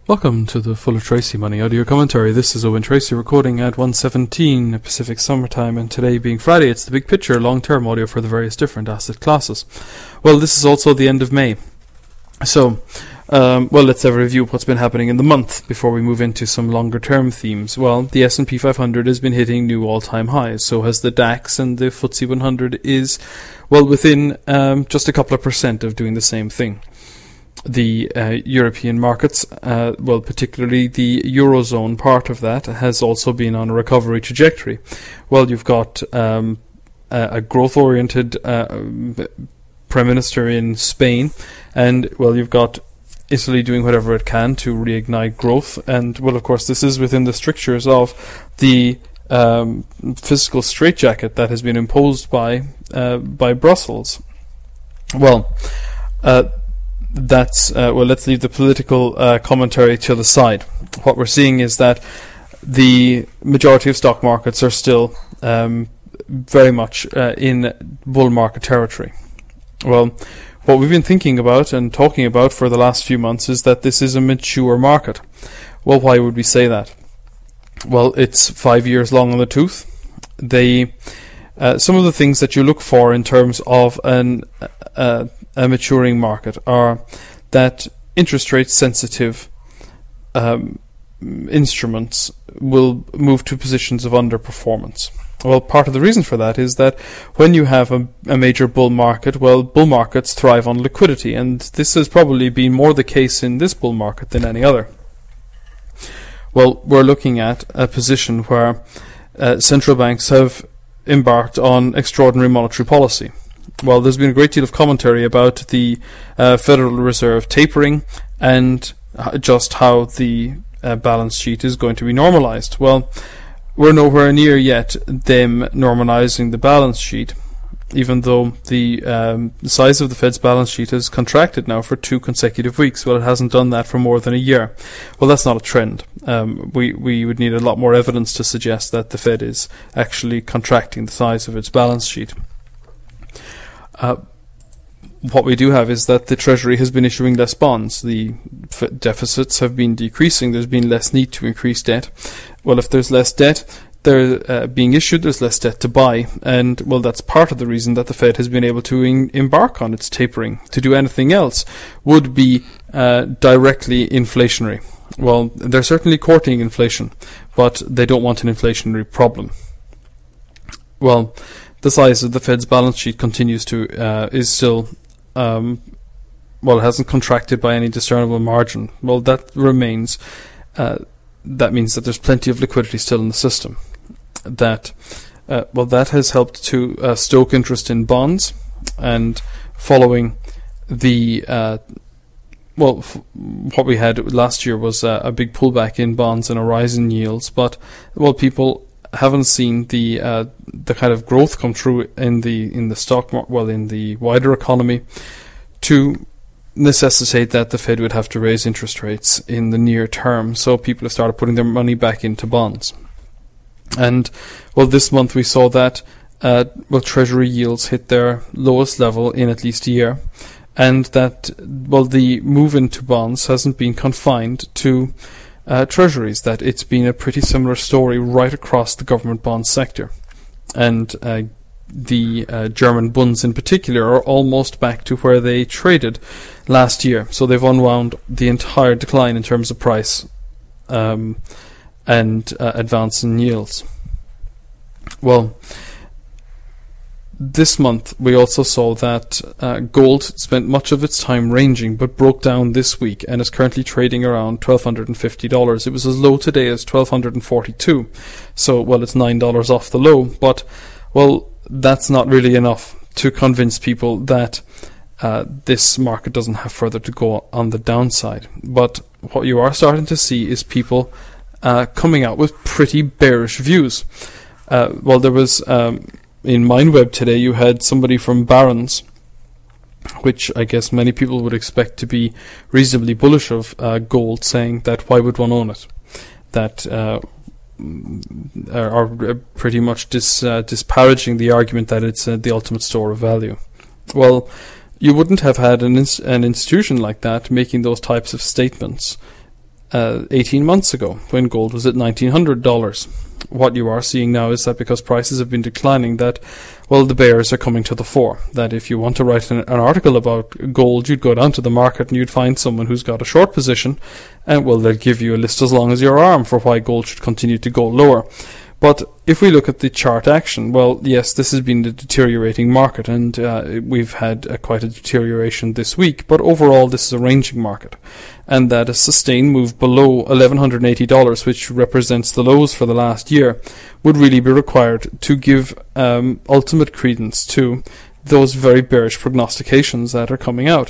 Welcome to the Full of Tracy Money audio commentary. This is Owen Tracy recording at 1:17 Pacific Summertime, and today being Friday, it's the big picture, long-term audio for the various different asset classes. Well, this is also the end of May. So, let's have a review of what's been happening in the month before we move into some longer-term themes. Well, the S&P 500 has been hitting new all-time highs. So has the DAX, and the FTSE 100 is, within just a couple of percent of doing the same thing. The European markets, particularly the Eurozone part of that, has also been on a recovery trajectory. Well, you've got a growth-oriented Prime Minister in Spain, and, you've got Italy doing whatever it can to reignite growth. And, of course, this is within the strictures of the fiscal straitjacket that has been imposed by Brussels. Let's leave the political commentary to the side. What we're seeing is that the majority of stock markets are still very much in bull market territory. Well, what we've been thinking about and talking about for the last few months is that this is a mature market. Well, why would we say that? Well, it's 5 years long on the tooth. Some of the things that you look for in terms of a maturing market are that interest rate sensitive instruments will move to positions of underperformance. Well, part of the reason for that is that when you have a major bull market, bull markets thrive on liquidity, and this has probably been more the case in this bull market than any other. Well, we're looking at a position where central banks have embarked on extraordinary monetary policy. Well, there's been a great deal of commentary about the Federal Reserve tapering and just how the balance sheet is going to be normalized. Well, we're nowhere near yet them normalizing the balance sheet, even though the size of the Fed's balance sheet has contracted now for 2 consecutive weeks. Well, it hasn't done that for more than a year. Well, that's not a trend. We would need a lot more evidence to suggest that the Fed is actually contracting the size of its balance sheet. What we do have is that the Treasury has been issuing less bonds. The deficits have been decreasing. There's been less need to increase debt. Well, if there's less debt being issued, there's less debt to buy. And, that's part of the reason that the Fed has been able to embark on its tapering. To do anything else would be directly inflationary. Well, they're certainly courting inflation, but they don't want an inflationary problem. Well, the size of the Fed's balance sheet continues to is still it hasn't contracted by any discernible margin. Well, that remains. That means that there's plenty of liquidity still in the system. That has helped to stoke interest in bonds, and following the what we had last year was a big pullback in bonds and a rise in yields. But people haven't seen the kind of growth come through in the stock market, in the wider economy, to necessitate that the Fed would have to raise interest rates in the near term. So people have started putting their money back into bonds. And this month we saw that Treasury yields hit their lowest level in at least a year, and that the move into bonds hasn't been confined to Treasuries, that it's been a pretty similar story right across the government bond sector. And the German Bunds in particular are almost back to where they traded last year. So they've unwound the entire decline in terms of price and advance in yields. Well, this month we also saw that gold spent much of its time ranging, but broke down this week and is currently trading around $1,250. It was as low today as $1,242. So, it's $9 off the low, but, that's not really enough to convince people that this market doesn't have further to go on the downside. But what you are starting to see is people coming out with pretty bearish views. There was in MindWeb today, you had somebody from Barron's, which I guess many people would expect to be reasonably bullish of gold, saying that why would one own it? That are pretty much disparaging the argument that it's the ultimate store of value. Well, you wouldn't have had an institution like that making those types of statements 18 months ago when gold was at $1,900. What you are seeing now is that because prices have been declining, that, well, the bears are coming to the fore. That if you want to write an article about gold, you'd go down to the market and you'd find someone who's got a short position, and, well, they'll give you a list as long as your arm for why gold should continue to go lower. But if we look at the chart action, well, yes, this has been a deteriorating market, and we've had quite a deterioration this week, but overall this is a ranging market, and that a sustained move below $1,180, which represents the lows for the last year, would really be required to give ultimate credence to those very bearish prognostications that are coming out.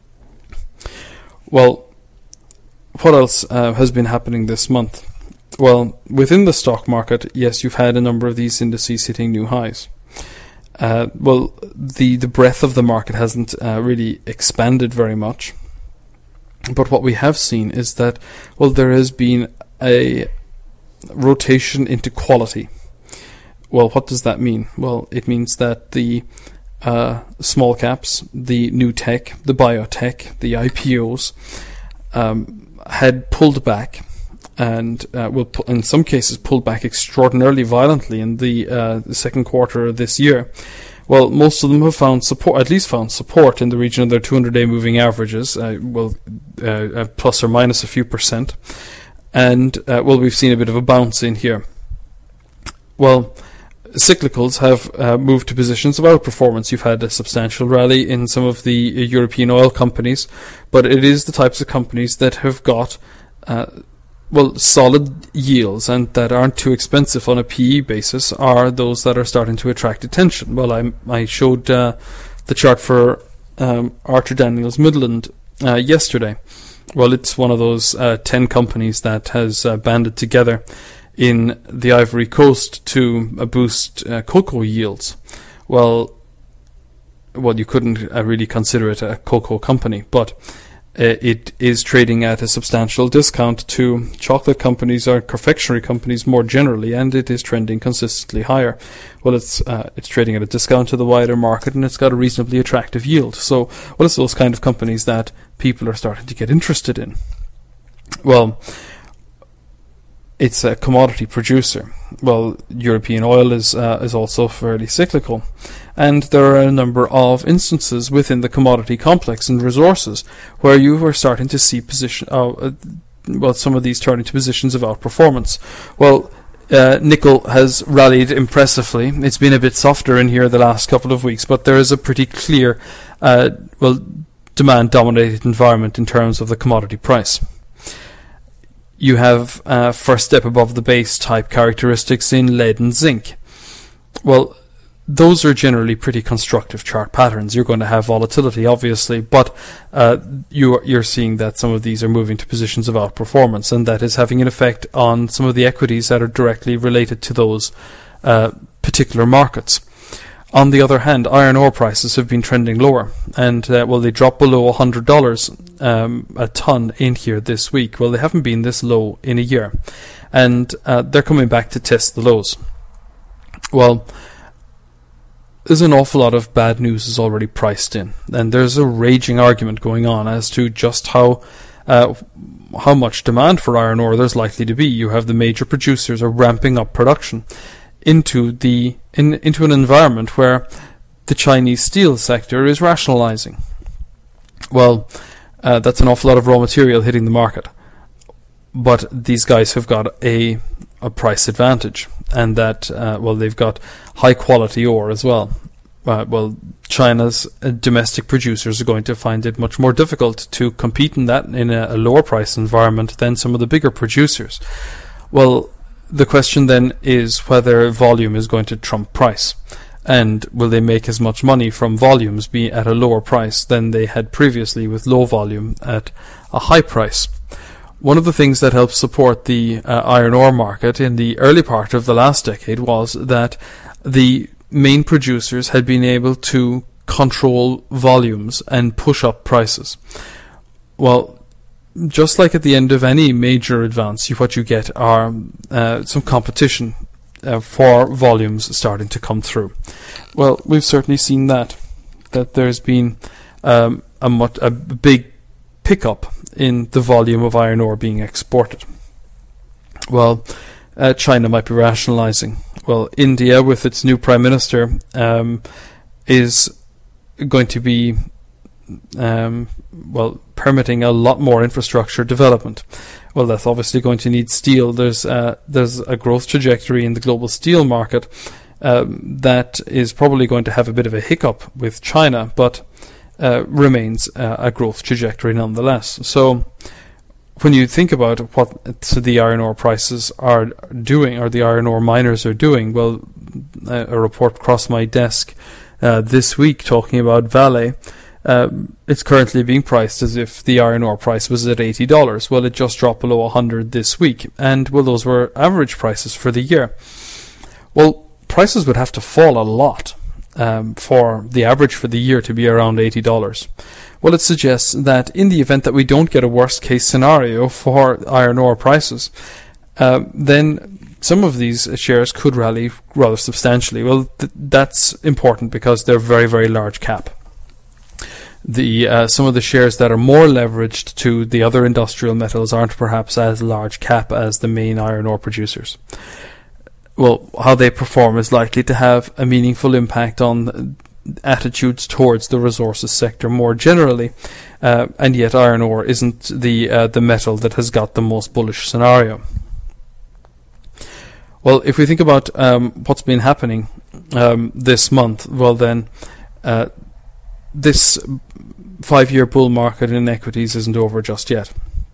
Well, what else has been happening this month? Well, within the stock market, yes, you've had a number of these indices hitting new highs. Well, the breadth of the market hasn't really expanded very much. But what we have seen is that, well, there has been a rotation into quality. Well, what does that mean? Well, it means that the small caps, the new tech, the biotech, the IPOs had pulled back, and will in some cases pulled back extraordinarily violently in the second quarter of this year. Well, most of them have found support, at least found support in the region of their 200-day moving averages, plus or minus a few percent. And, well, we've seen a bit of a bounce in here. Well, cyclicals have moved to positions of outperformance. You've had a substantial rally in some of the European oil companies, but it is the types of companies that have got solid yields and that aren't too expensive on a PE basis are those that are starting to attract attention. Well, I showed the chart for Archer Daniels Midland yesterday. Well, it's one of those 10 companies that has banded together in the Ivory Coast to boost cocoa yields. Well, you couldn't really consider it a cocoa company, but it is trading at a substantial discount to chocolate companies or confectionery companies more generally, and it is trending consistently higher. Well, it's trading at a discount to the wider market, and it's got a reasonably attractive yield. So, well, it's those kind of companies that people are starting to get interested in. Well, it's a commodity producer. Well, European oil is also fairly cyclical, and there are a number of instances within the commodity complex and resources where you are starting to see some of these turning to positions of outperformance. Well, nickel has rallied impressively. It's been a bit softer in here the last couple of weeks, but there is a pretty clear, demand-dominated environment in terms of the commodity price. You have first step above the base type characteristics in lead and zinc. Well, those are generally pretty constructive chart patterns. You're going to have volatility, obviously, but you're seeing that some of these are moving to positions of outperformance, and that is having an effect on some of the equities that are directly related to those particular markets. On the other hand, iron ore prices have been trending lower, and they dropped below $100 a ton in here this week. Well, they haven't been this low in a year, and they're coming back to test the lows. Well, there's an awful lot of bad news is already priced in, and there's a raging argument going on as to just how much demand for iron ore there's likely to be. You have the major producers are ramping up production into an environment where the Chinese steel sector is rationalizing. Well, that's an awful lot of raw material hitting the market, but these guys have got a price advantage, and that they've got high quality ore as well. China's domestic producers are going to find it much more difficult to compete in a lower price environment than some of the bigger producers. Well, the question then is whether volume is going to trump price, and will they make as much money from volumes be at a lower price than they had previously with low volume at a high price. One of the things that helped support the iron ore market in the early part of the last decade was that the main producers had been able to control volumes and push up prices. Well, just like at the end of any major advance, what you get are some competition for volumes starting to come through. Well, we've certainly seen that there's been a big pickup in the volume of iron ore being exported. Well, China might be rationalizing. Well, India, with its new prime minister, is going to be permitting a lot more infrastructure development. Well, that's obviously going to need steel. There's a growth trajectory in the global steel market that is probably going to have a bit of a hiccup with China, but remains a growth trajectory nonetheless. So when you think about what the iron ore prices are doing, or the iron ore miners are doing, well, a report crossed my desk this week talking about Vale. It's currently being priced as if the iron ore price was at $80. Well, it just dropped below $100 this week, and well, those were average prices for the year. Well, prices would have to fall a lot for the average for the year to be around $80. Well, it suggests that in the event that we don't get a worst case scenario for iron ore prices, then some of these shares could rally rather substantially. Well, that's important because they're very, very large cap. Some of the shares that are more leveraged to the other industrial metals aren't perhaps as large cap as the main iron ore producers. Well, how they perform is likely to have a meaningful impact on attitudes towards the resources sector more generally, and yet iron ore isn't the metal that has got the most bullish scenario. Well, if we think about what's been happening this month, well then, this 5-year bull market in equities isn't over just yet.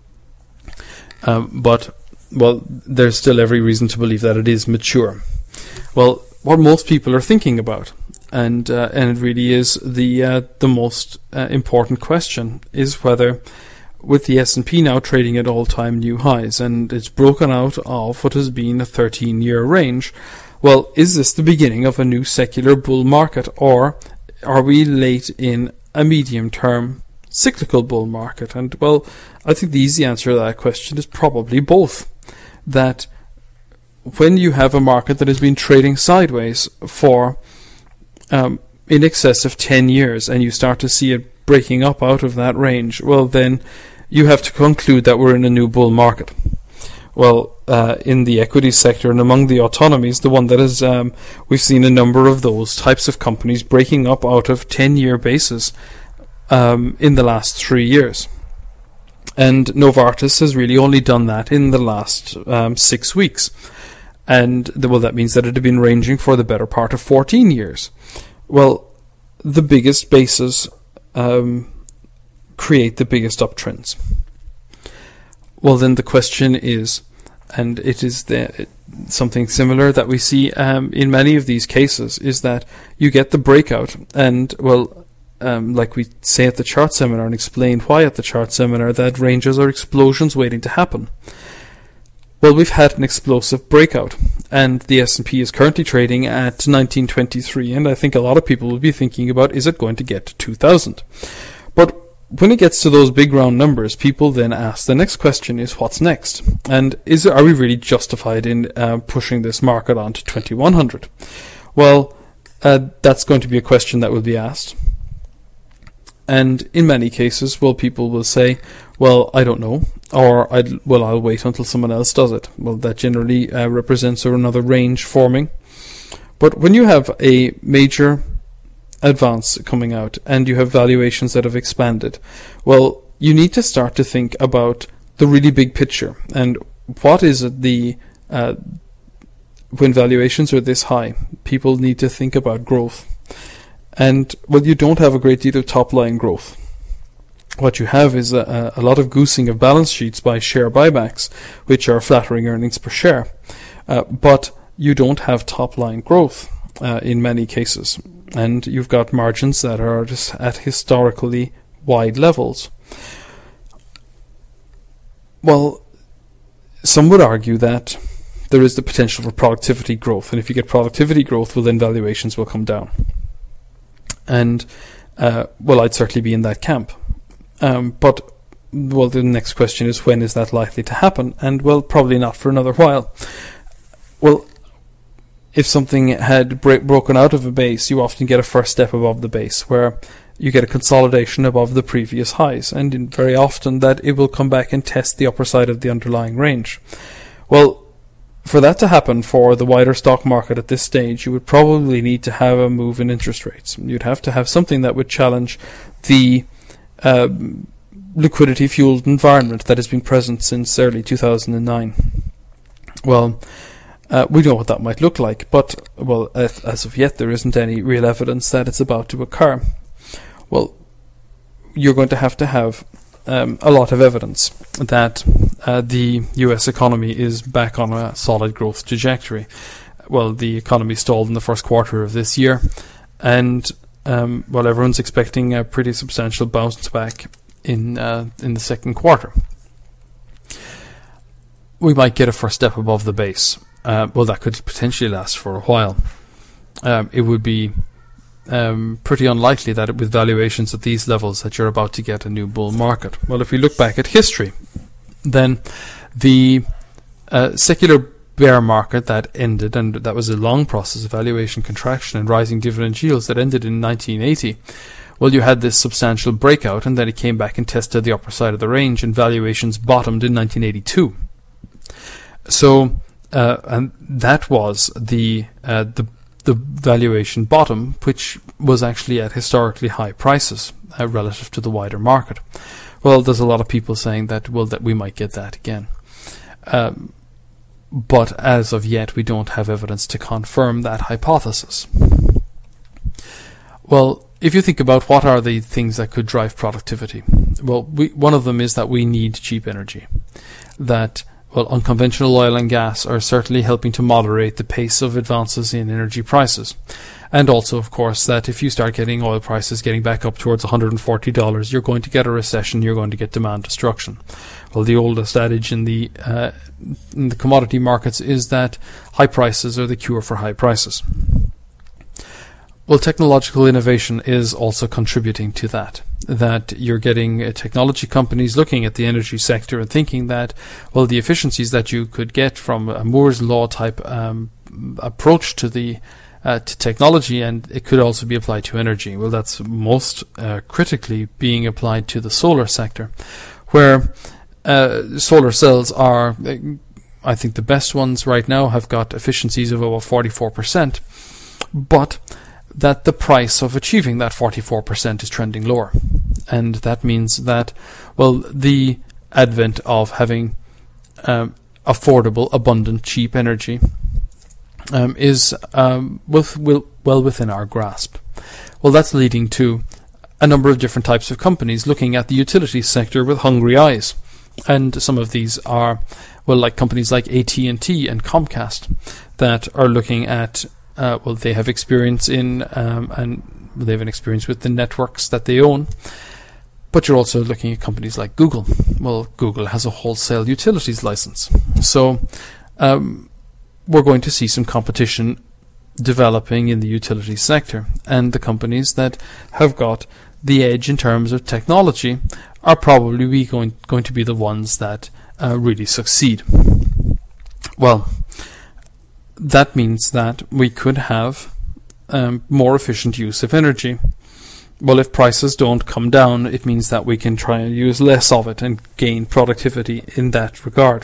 But there's still every reason to believe that it is mature. Well, what most people are thinking about, and it really is the most important question, is whether, with the S&P now trading at all-time new highs, and it's broken out of what has been a 13-year range, well, is this the beginning of a new secular bull market, or are we late in a medium-term cyclical bull market? And, well, I think the easy answer to that question is probably both. That when you have a market that has been trading sideways for in excess of 10 years and you start to see it breaking up out of that range, well, then you have to conclude that we're in a new bull market. Well, in the equities sector and among the autonomies, the one that is, we've seen a number of those types of companies breaking up out of 10-year bases in the last 3 years. And Novartis has really only done that in the last 6 weeks. And that means that it had been ranging for the better part of 14 years. Well, the biggest bases create the biggest uptrends. Well, then the question is, and it is something similar that we see in many of these cases, is that you get the breakout, and like we say at the chart seminar and explained why at the chart seminar, that ranges are explosions waiting to happen. Well, we've had an explosive breakout, and the S&P is currently trading at 1923, and I think a lot of people will be thinking about, is it going to get to 2000? But when it gets to those big round numbers, people then ask the next question is, what's next? And are we really justified in pushing this market on to 2100? Well, that's going to be a question that will be asked. And in many cases, people will say, well, I don't know, or I'll wait until someone else does it. Well, that generally represents another range forming. But when you have a major advance coming out and you have valuations that have expanded, well, you need to start to think about the really big picture. And what is it when valuations are this high, people need to think about growth. And, you don't have a great deal of top-line growth. What you have is a lot of goosing of balance sheets by share buybacks, which are flattering earnings per share. But you don't have top-line growth in many cases. And you've got margins that are just at historically wide levels. Well, some would argue that there is the potential for productivity growth. And if you get productivity growth, then valuations will come down. And, I'd certainly be in that camp. But the next question is, when is that likely to happen? And, probably not for another while. Well, if something had broken out of a base, you often get a first step above the base, where you get a consolidation above the previous highs, and very often that it will come back and test the upper side of the underlying range. Well, for that to happen for the wider stock market at this stage, you would probably need to have a move in interest rates. You'd have to have something that would challenge the liquidity-fueled environment that has been present since early 2009. Well, we know what that might look like, but, well, as of yet, there isn't any real evidence that it's about to occur. Well, you're going to have a lot of evidence that the US economy is back on a solid growth trajectory. Well, the economy stalled in the first quarter of this year, and well, everyone's expecting a pretty substantial bounce back in the second quarter. We might get a first step above the base. Well, that could potentially last for a while. It would be pretty unlikely that with valuations at these levels that you're about to get a new bull market. Well, if we look back at history, then the secular bear market that ended, and that was a long process of valuation contraction and rising dividend yields that ended in 1980. Well, you had this substantial breakout, and then it came back and tested the upper side of the range, and valuations bottomed in 1982. So, and that was the valuation bottom, which was actually at historically high prices relative to the wider market. Well, there's a lot of people saying that, well, that we might get that again. But as of yet, we don't have evidence to confirm that hypothesis. Well, if you think about what are the things that could drive productivity, well, one of them is that we need cheap energy. That, well, unconventional oil and gas are certainly helping to moderate the pace of advances in energy prices. And also, of course, that if you start getting oil prices getting back up towards $140, you're going to get a recession, you're going to get demand destruction. Well, the oldest adage in the commodity markets is that high prices are the cure for high prices. Well, technological innovation is also contributing to that. That you're getting technology companies looking at the energy sector and thinking that, well, the efficiencies that you could get from a Moore's Law type approach to the to technology, and it could also be applied to energy. Well, that's most critically being applied to the solar sector, where solar cells are, I think the best ones right now have got efficiencies of about 44%, but that the price of achieving that 44% is trending lower. And that means that, well, the advent of having affordable, abundant, cheap energy is well within our grasp. Well, that's leading to a number of different types of companies looking at the utilities sector with hungry eyes. And some of these are, well, like companies like AT&T and Comcast that are looking at well, they have experience in and they have an experience with the networks that they own. But you're also looking at companies like Google. Well, Google has a wholesale utilities license. So we're going to see some competition developing in the utilities sector. And the companies that have got the edge in terms of technology are probably going to be the ones that really succeed. Well, that means that we could have more efficient use of energy. Well, if prices don't come down, it means that we can try and use less of it and gain productivity in that regard.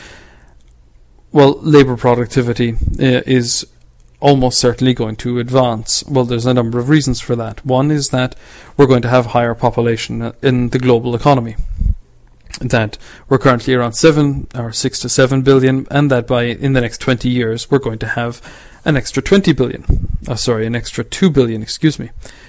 Well, labour productivity is almost certainly going to advance. Well, there's a number of reasons for that. One is that we're going to have higher population in the global economy. That we're currently around 6 to 7 billion, and that in the next 20 years we're going to have an extra 2 billion, excuse me.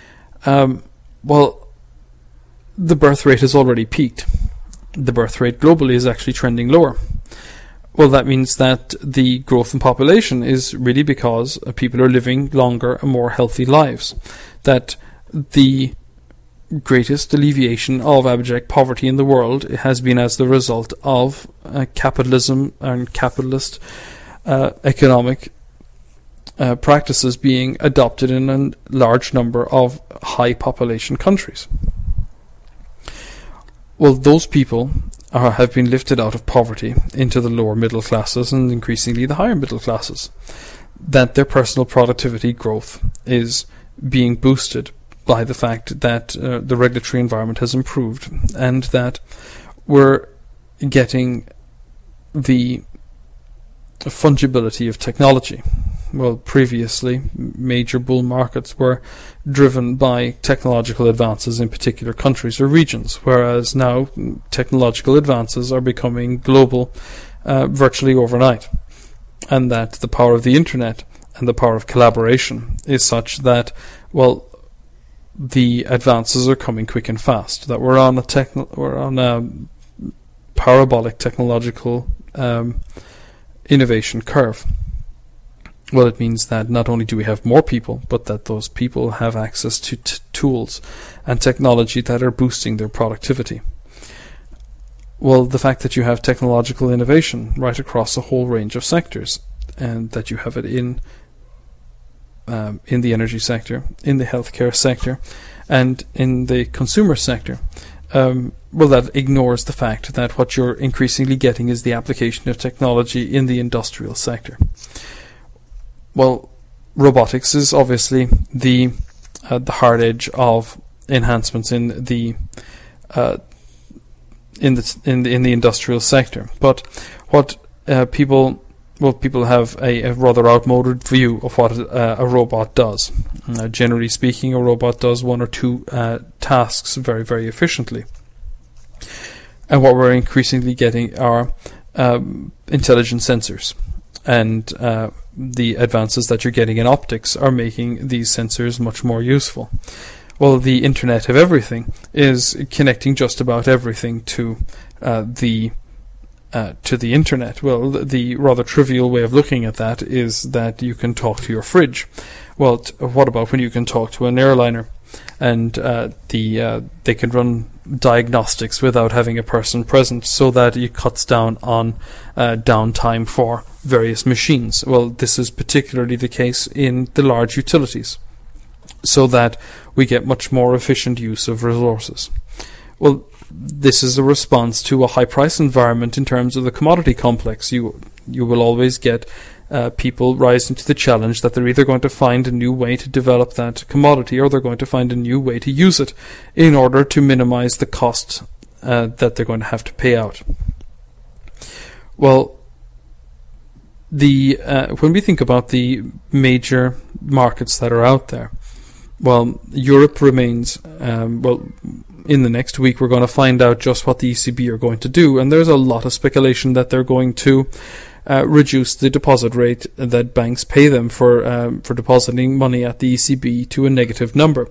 Well, the birth rate has already peaked. The birth rate globally is actually trending lower. Well, that means that the growth in population is really because people are living longer and more healthy lives. That the greatest alleviation of abject poverty in the world has been as the result of capitalism and capitalist economic practices being adopted in a large number of high population countries. Well, those people have been lifted out of poverty into the lower middle classes and increasingly the higher middle classes. That their personal productivity growth is being boosted by the fact that the regulatory environment has improved, and that we're getting the fungibility of technology. Well, previously, major bull markets were driven by technological advances in particular countries or regions, whereas now technological advances are becoming global virtually overnight, and that the power of the internet and the power of collaboration is such that, well, the advances are coming quick and fast, that we're on a parabolic technological innovation curve. Well, it means that not only do we have more people, but that those people have access to tools and technology that are boosting their productivity. Well, the fact that you have technological innovation right across a whole range of sectors, and that you have it in the energy sector, in the healthcare sector, and in the consumer sector, well, that ignores the fact that what you're increasingly getting is the application of technology in the industrial sector. Well, robotics is obviously the hard edge of enhancements in the industrial sector. But what people have a rather outmoded view of what a robot does. Generally speaking, a robot does one or two tasks very, very efficiently. And what we're increasingly getting are intelligent sensors. And the advances that you're getting in optics are making these sensors much more useful. Well, the Internet of Everything is connecting just about everything to the Internet. Well, the rather trivial way of looking at that is that you can talk to your fridge. Well, what about when you can talk to an airliner, and they can run diagnostics without having a person present, so that it cuts down on downtime for various machines. Well, this is particularly the case in the large utilities, so that we get much more efficient use of resources. Well, this is a response to a high price environment in terms of the commodity complex. You will always get people rising to the challenge that they're either going to find a new way to develop that commodity, or they're going to find a new way to use it in order to minimize the cost that they're going to have to pay out. Well, when we think about the major markets that are out there, well, Europe remains, in the next week we're going to find out just what the ECB are going to do, and there's a lot of speculation that they're going to reduce the deposit rate that banks pay them for depositing money at the ECB to a negative number.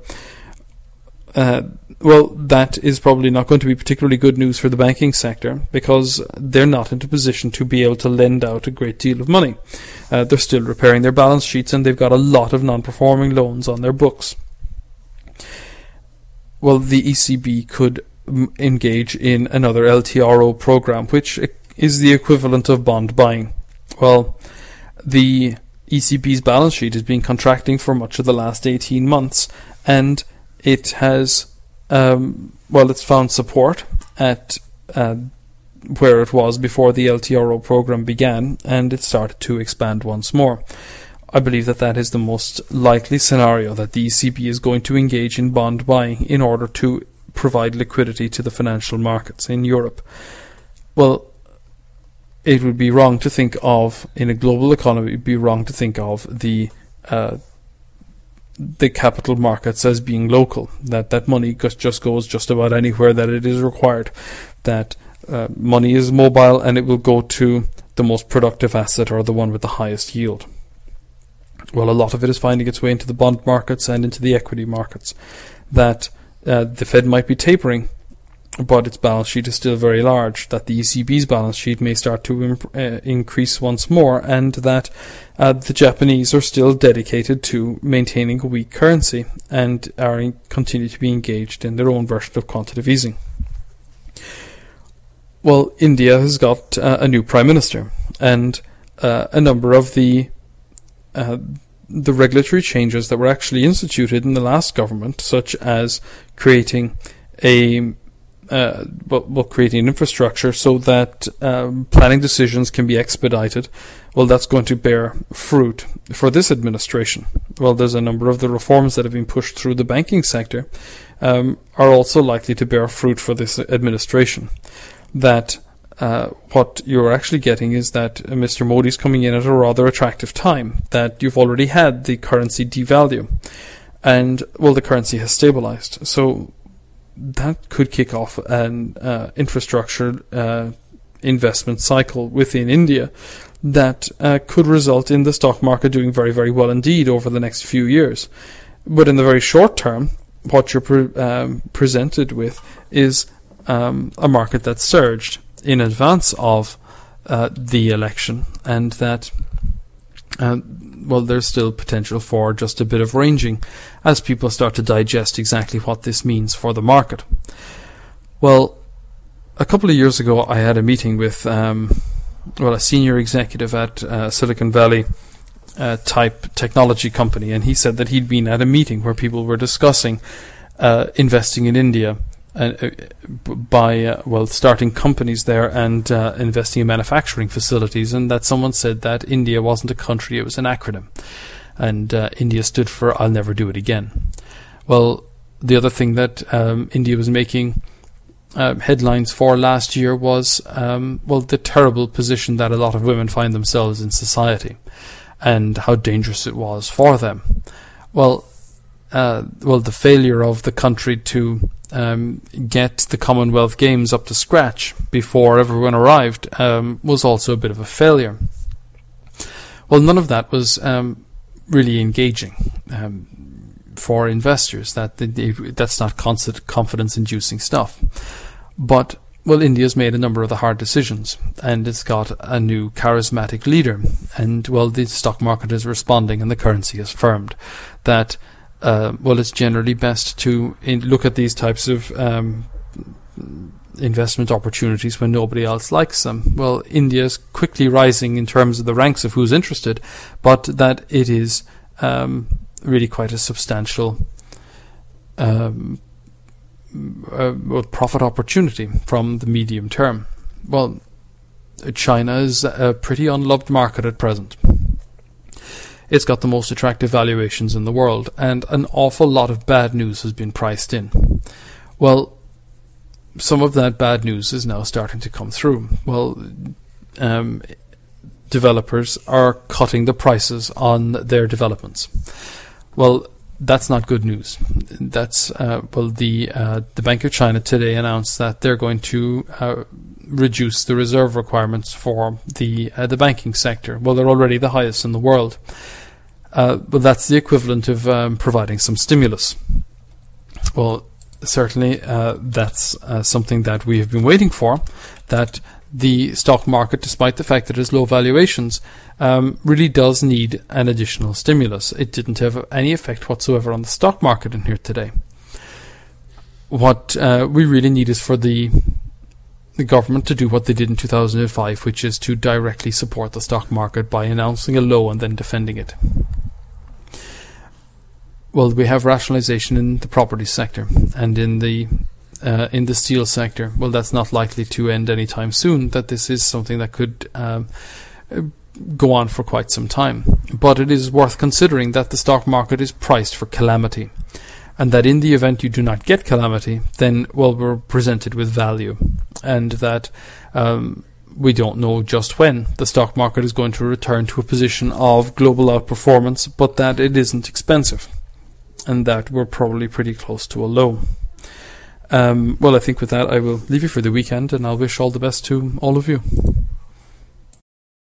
Well, that is probably not going to be particularly good news for the banking sector, because they're not in a position to be able to lend out a great deal of money. They're still repairing their balance sheets, and they've got a lot of non-performing loans on their books. Well, the ECB could engage in another LTRO program, which is the equivalent of bond buying. Well, the ECB's balance sheet has been contracting for much of the last 18 months, and it has, it's found support at where it was before the LTRO program began, and it started to expand once more. I believe that is the most likely scenario, that the ECB is going to engage in bond buying in order to provide liquidity to the financial markets in Europe. Well, it would be wrong to think of, in a global economy, it would be wrong to think of the capital markets as being local, that money just goes just about anywhere that it is required, that money is mobile and it will go to the most productive asset, or the one with the highest yield. Well, a lot of it is finding its way into the bond markets and into the equity markets, that the Fed might be tapering, but its balance sheet is still very large, that the ECB's balance sheet may start to increase once more, and that the Japanese are still dedicated to maintaining a weak currency and continue to be engaged in their own version of quantitative easing. Well, India has got a new Prime Minister, and a number of the regulatory changes that were actually instituted in the last government, such as creating a creating an infrastructure so that planning decisions can be expedited. Well, that's going to bear fruit for this administration. Well, there's a number of the reforms that have been pushed through the banking sector are also likely to bear fruit for this administration. That what you're actually getting is that Mr. Modi's coming in at a rather attractive time, that you've already had the currency devalue, and, well, the currency has stabilized. So that could kick off an infrastructure investment cycle within India that could result in the stock market doing very, very well indeed over the next few years. But in the very short term, what you're presented with is a market that surged in advance of the election, and that there's still potential for just a bit of ranging as people start to digest exactly what this means for the market. Well, a couple of years ago I had a meeting with a senior executive at Silicon Valley type technology company, and he said that he'd been at a meeting where people were discussing investing in India by starting companies there and investing in manufacturing facilities, and that someone said that India wasn't a country, it was an acronym, and India stood for I'll never do it again. Well, the other thing that India was making headlines for last year was the terrible position that a lot of women find themselves in society, and how dangerous it was for them. The failure of the country to get the Commonwealth Games up to scratch before everyone arrived was also a bit of a failure. Well, none of that was really engaging for investors. That's not confidence-inducing stuff. But, well, India's made a number of the hard decisions, and it's got a new charismatic leader, and, well, the stock market is responding and the currency has firmed. That it's generally best to look at these types of investment opportunities when nobody else likes them. Well, India is quickly rising in terms of the ranks of who's interested, but that it is really quite a substantial profit opportunity from the medium term. Well, China is a pretty unloved market at present. It's got the most attractive valuations in the world, and an awful lot of bad news has been priced in. Well, some of that bad news is now starting to come through. Well, developers are cutting the prices on their developments. Well, that's not good news. That's the Bank of China today announced that they're going to reduce the reserve requirements for the banking sector. Well, they're already the highest in the world. But that's the equivalent of providing some stimulus. Well, certainly that's something that we have been waiting for, that the stock market, despite the fact that it has low valuations, really does need an additional stimulus. It didn't have any effect whatsoever on the stock market in here today. What we really need is for the government to do what they did in 2005, which is to directly support the stock market by announcing a low and then defending it. Well, we have rationalization in the property sector and in the steel sector. Well, that's not likely to end anytime soon. That this is something that could go on for quite some time. But it is worth considering that the stock market is priced for calamity, and that in the event you do not get calamity, then, well, we're presented with value, and that we don't know just when the stock market is going to return to a position of global outperformance, but that it isn't expensive, and that we're probably pretty close to a low. I think with that I will leave you for the weekend, and I'll wish all the best to all of you.